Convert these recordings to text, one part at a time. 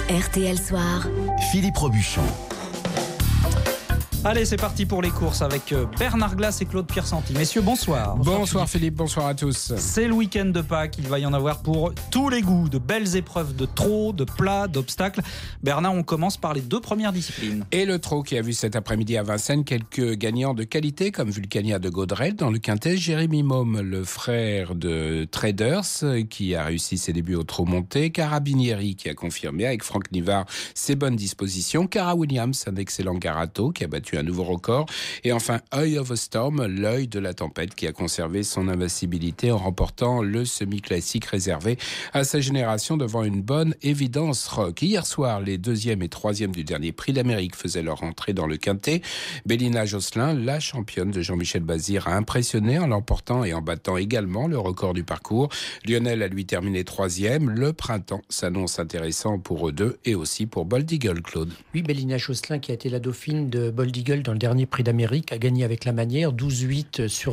RTL Soir. Philippe Robuchon. Allez, c'est parti pour les courses avec Bernard Glass et Claude Piersanti. Messieurs, bonsoir. Bonsoir Philippe, bonsoir à tous. C'est le week-end de Pâques, il va y en avoir pour tous les goûts. De belles épreuves de trot, de plat, d'obstacles. Bernard, on commence par les deux premières disciplines. Et le trot qui a vu cet après-midi à Vincennes quelques gagnants de qualité comme Vulcania de Gaudrel. Dans le quintet, Jérémy Môme, le frère de Traders, qui a réussi ses débuts au trot monté. Carabinieri qui a confirmé avec Franck Nivard ses bonnes dispositions. Cara Williams, un excellent garato qui a battu un nouveau record. Et enfin, Eye of a Storm, l'œil de la tempête, qui a conservé son invincibilité en remportant le semi-classique réservé à sa génération devant une bonne évidence rock. Hier soir, les 2e et 3e du dernier prix d'Amérique faisaient leur entrée dans le quintet. Bélina Josselin, la championne de Jean-Michel Bazir, a impressionné en l'emportant et en battant également le record du parcours. Lionel a lui terminé 3e. Le printemps s'annonce intéressant pour eux deux et aussi pour Bold Eagle, Claude. Oui, Bélina Josselin, qui a été la dauphine de Bold Eagle dans le dernier prix d'Amérique, a gagné avec la manière 12,8 sur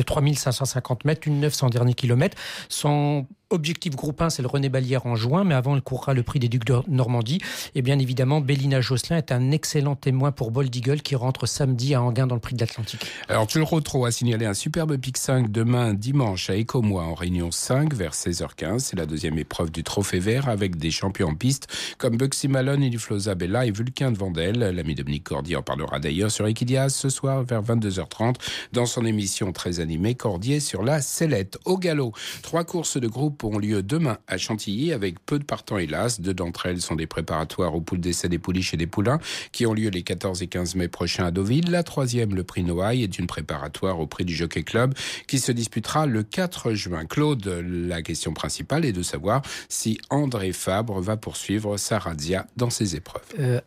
3550 mètres, une 900 dernier kilomètre. Son objectif groupe 1, c'est le René Ballière en juin, mais avant, elle courra le prix des Ducs de Normandie. Et bien évidemment, Bélina Josselin est un excellent témoin pour Bold Eagle qui rentre samedi à Enghien dans le prix de l'Atlantique. Alors, Tulrotro a signalé un superbe pic 5 demain dimanche à Écomois en Réunion 5 vers 16h15. C'est la deuxième épreuve du Trophée Vert avec des champions en piste comme Bugsy Malone, Iliflosa Bella et Vulcain de Vandel. L'ami Dominique Cordier en parlera d'ailleurs sur Equidias ce soir vers 22h30 dans son émission très animée Cordier sur la sellette. Au galop, 3 courses de groupe ont lieu demain à Chantilly avec peu de partants hélas. 2 d'entre elles sont des préparatoires aux poules d'essai des pouliches et des poulains qui ont lieu les 14 et 15 mai prochains à Deauville. La 3e, le prix Noailles, est une préparatoire au prix du Jockey Club qui se disputera le 4 juin. Claude, la question principale est de savoir si André Fabre va poursuivre sa razzia dans ses épreuves.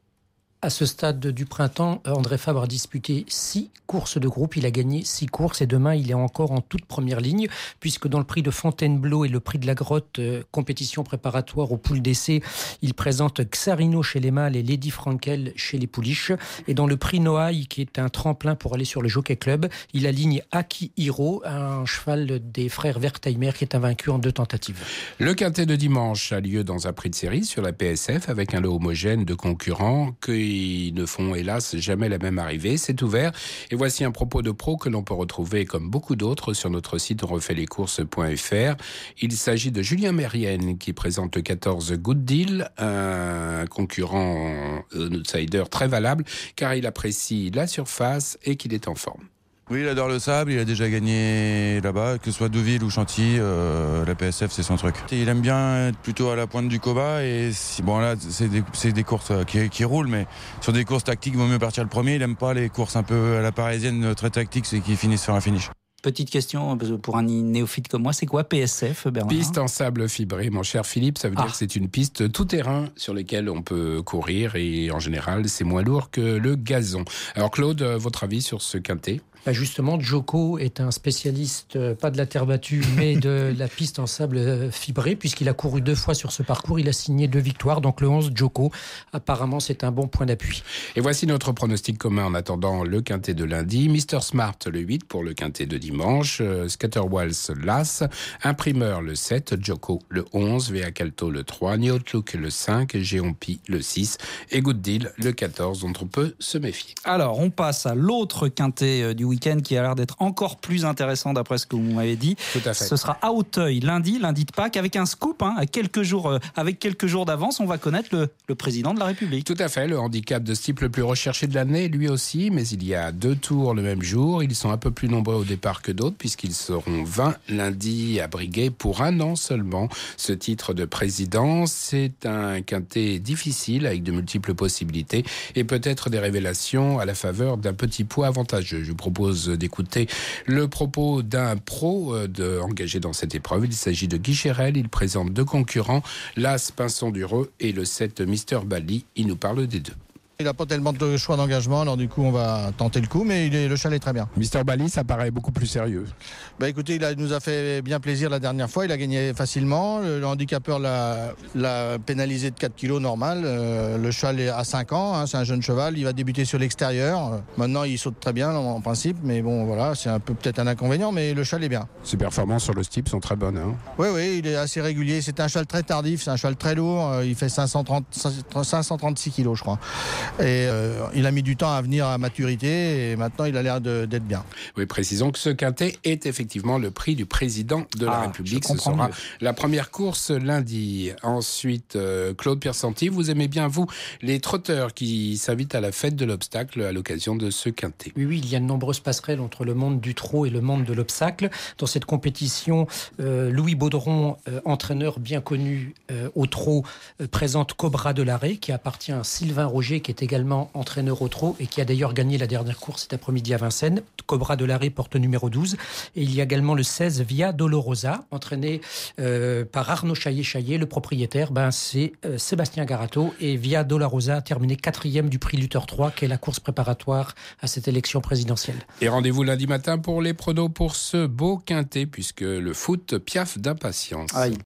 À ce stade du printemps, André Fabre a disputé 6 courses de groupe. Il a gagné 6 courses et demain, il est encore en toute première ligne puisque dans le prix de Fontainebleau et le prix de la Grotte, compétition préparatoire aux poules d'essai, il présente Xarino chez les mâles et Lady Frankel chez les pouliches. Et dans le prix Noailles, qui est un tremplin pour aller sur le Jockey Club, il aligne Aki Hiro, un cheval des frères Wertheimer qui est invaincu en 2 tentatives. Le quintet de dimanche a lieu dans un prix de série sur la PSF avec un lot homogène de concurrents qui ne font hélas jamais la même arrivée. C'est ouvert et voici un propos de pro que l'on peut retrouver comme beaucoup d'autres sur notre site onrefaitleskourses.fr. Il s'agit de Julien Mérienne qui présente le 14 Good Deal, un concurrent outsider très valable car il apprécie la surface et qu'il est en forme. Oui, il adore le sable, il a déjà gagné là-bas, que ce soit Deauville ou Chantilly, la PSF c'est son truc. Il aime bien être plutôt à la pointe du Coba et bon là c'est des courses qui roulent, mais sur des courses tactiques il vaut mieux partir le premier. Il aime pas les courses un peu à la parisienne très tactiques, c'est qui finissent sur un finish. Petite question pour un néophyte comme moi, c'est quoi PSF, Bernard ? Piste en sable fibré, mon cher Philippe, ça veut dire que c'est une piste tout-terrain sur laquelle on peut courir et en général c'est moins lourd que le gazon. Alors Claude, votre avis sur ce quintet ? Justement, Joko est un spécialiste, pas de la terre battue, mais de la piste en sable fibré, puisqu'il a couru 2 fois sur ce parcours. Il a signé 2 victoires, donc le 11, Joko. Apparemment, c'est un bon point d'appui. Et voici notre pronostic commun en attendant le quintet de lundi. Mr Smart, le 8 pour le quintet de dimanche. Scatterwalls, l'As. Imprimeur, le 7. Joko, le 11. Vea Calto, le 3. New Outlook, le 5. Géompi, le 6. Et Good Deal, le 14, dont on peut se méfier. Alors, on passe à l'autre quintet du week-end qui a l'air d'être encore plus intéressant d'après ce que vous m'avez dit. Tout à fait. Ce sera à Auteuil lundi de Pâques avec un scoop avec quelques jours d'avance. On va connaître le président de la République. Tout à fait, le handicap de ce type le plus recherché de l'année, lui aussi, mais il y a 2 tours le même jour. Ils sont un peu plus nombreux au départ que d'autres puisqu'ils seront 20 lundi à briguer pour 1 an seulement. Ce titre de président, c'est un quintet difficile avec de multiples possibilités et peut-être des révélations à la faveur d'un petit poids avantageux. Je vous propose d'écouter le propos d'un pro engagé dans cette épreuve. Il s'agit de Guy Chérel. Il présente 2 concurrents, l'As Pinson Dureux et le 7 Mister Bali. Il nous parle des 2. Il n'a pas tellement de choix d'engagement, alors du coup on va tenter le coup, mais le cheval est très bien. Mister Bally, ça paraît beaucoup plus sérieux. Écoutez, il nous a fait bien plaisir la dernière fois, il a gagné facilement, le handicapeur l'a pénalisé de 4 kilos normal, le cheval est à 5 ans, hein, c'est un jeune cheval, il va débuter sur l'extérieur, maintenant il saute très bien en principe, mais bon voilà, c'est peut-être un inconvénient, mais le cheval est bien. Ses performances sur le steep sont très bonnes. Hein. Oui, il est assez régulier, c'est un cheval très tardif, c'est un cheval très lourd, il fait 536 kilos je crois. Et il a mis du temps à venir à maturité et maintenant il a l'air d'être bien. Oui, précisons que ce quintet est effectivement le prix du président de la République. Ce sera la première course lundi. Ensuite, Claude Piersanti, vous aimez bien, vous, les trotteurs qui s'invitent à la fête de l'obstacle à l'occasion de ce quintet. Oui, il y a de nombreuses passerelles entre le monde du trot et le monde de l'obstacle. Dans cette compétition, Louis Baudron, entraîneur bien connu au trot, présente Cobra de l'Arrêt, qui appartient à Sylvain Roger, qui est également entraîneur au trot et qui a d'ailleurs gagné la dernière course cet après-midi à Vincennes. Cobra de l'Arrêt porte numéro 12. Et il y a également le 16 Via Dolorosa, entraîné par Arnaud Chaillet, le propriétaire. C'est Sébastien Garato. Et Via Dolorosa a terminé 4e du prix Luther 3, qui est la course préparatoire à cette élection présidentielle. Et rendez-vous lundi matin pour les pronos pour ce beau quintet, puisque le foot piaffe d'impatience. Aïe.